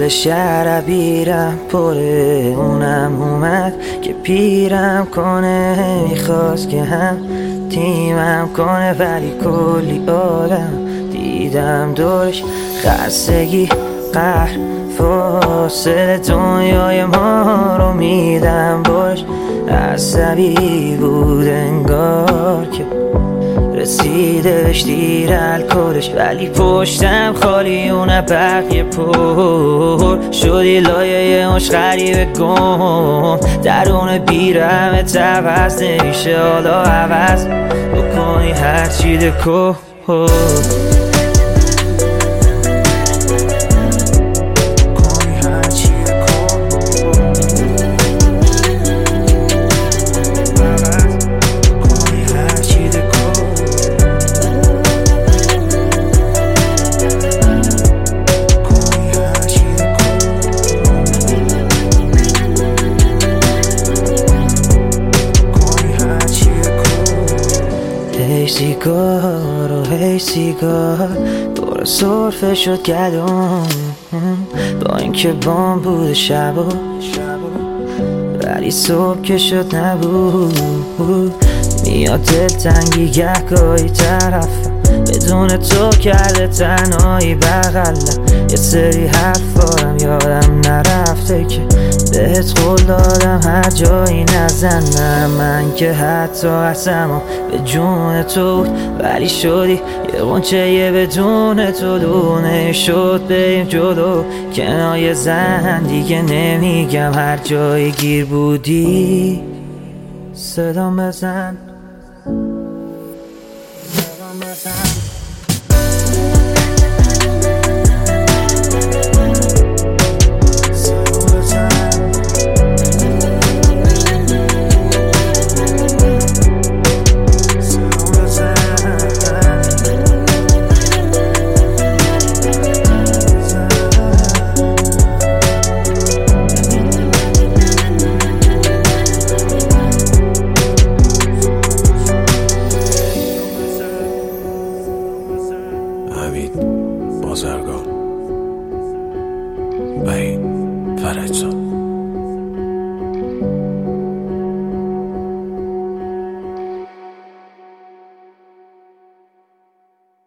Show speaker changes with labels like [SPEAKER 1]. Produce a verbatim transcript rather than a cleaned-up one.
[SPEAKER 1] دل شهر بیرم پره، اونم اومد که پیرم کنه. میخواست که هم تیمم کنه، ولی کلی آدم دیدم دورش. خستگی، قهر، فاصله دنیای ما رو میدم برش. عصبی بود انگار که رسیدش دیر الکلش، ولی پشتم خالی اونه بقیه پر. شدی لایه مش غریب گم، درون بیرم عوض نمیشه حالا عوض بکنی هرچی دکو. هی سیگار و هی سیگار دور سرفه شد گلوم، با اینکه بام بود شب و ولی صبح که شد نبود. میاد دلتنگی گهگاهی طرفم، بدون تو کرده تنهایی بغلم. یه سری حرفارم یادم نرفته که بهت قول دادم هر جایی نزنم. من که حتی قسمم به جون تو بود، ولی شدی یه غنچه یه بدون تو دونه شد. بریم جلو کنایه زن، دیگه نمیگم هر جایی گیر بودی صدام بزن، صدام بزن.